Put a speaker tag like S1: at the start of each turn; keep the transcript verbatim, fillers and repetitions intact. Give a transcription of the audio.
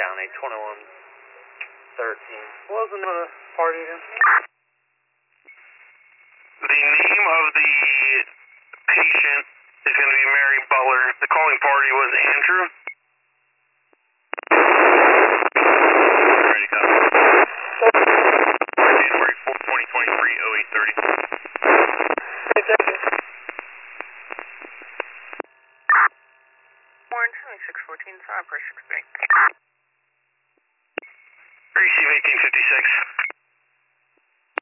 S1: County, twenty-one thirteen. What was the name of the party again?
S2: The name of the patient is going to be Mary Butler. The calling party was Andrew. Ready, copy. January fourth, twenty twenty-three, oh eight thirty.
S3: Hey, thank you.
S4: Warren seventy-six fourteen, sorry, pressure expect.
S2: Receive eighteen fifty-six.